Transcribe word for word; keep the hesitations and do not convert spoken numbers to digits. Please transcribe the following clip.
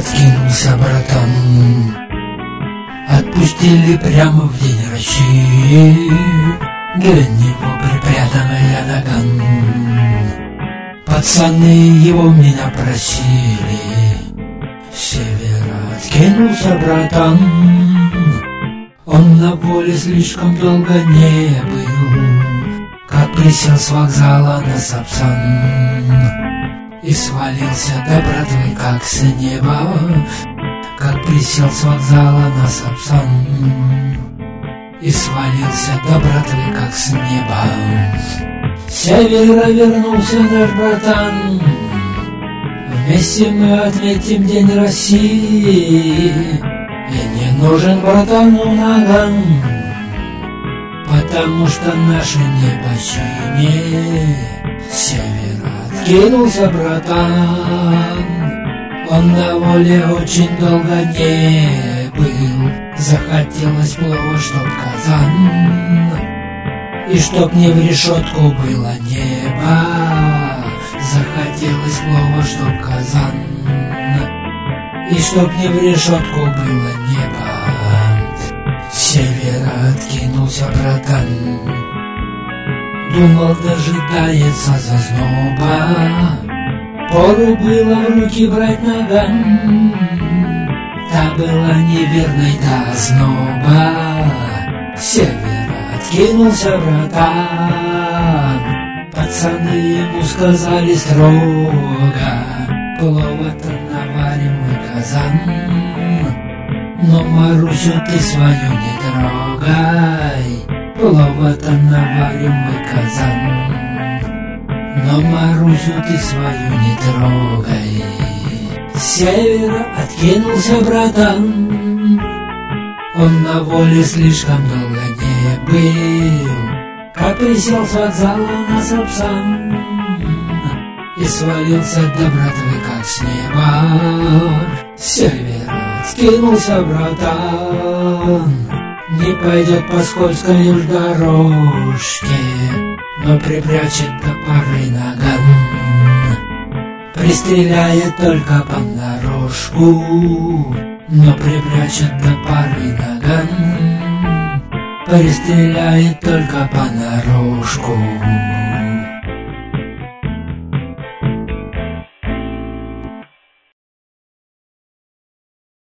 откинулся братан. Отпустили прямо в день России, для него припрятанная наган. Пацаны его меня просили, с севера откинулся братан. Он на воле слишком долго не был, как присел с вокзала на Сапсан и свалился до братвы, как с неба, как присел с вокзала на Сапсан и свалился до братвы, как с неба. С севера вернулся наш братан, вместе мы отметим День России. И не нужен братану наган, потому что наши небо синее. С севера откинулся братан, он на воле очень долго не был. Захотелось плова, чтоб казан, и чтоб не в решетку было небо. Захотелось плова, чтоб казан, и чтоб не в решетку было небо. С севера откинулся братан, думал, дожидается зазноба. Пору было в руки брать наган, та была неверной до озноба. С севера откинулся братан, пацаны ему сказали строго: плова-то наварим мы казан, но Марусю ты свою не трогай. Плова-то наварим мы казан, но Марусю ты свою не трогай. С севера откинулся братан, он на воле слишком долго не был, как присел с вокзала на Сапсан и свалился до братвы, как с неба. С севера откинулся братан, не пойдет по скользкой уж дорожке, но припрячет до поры наган. Пристреляет только понарошку, но припрячет до поры наган. Пристреляет только понарошку.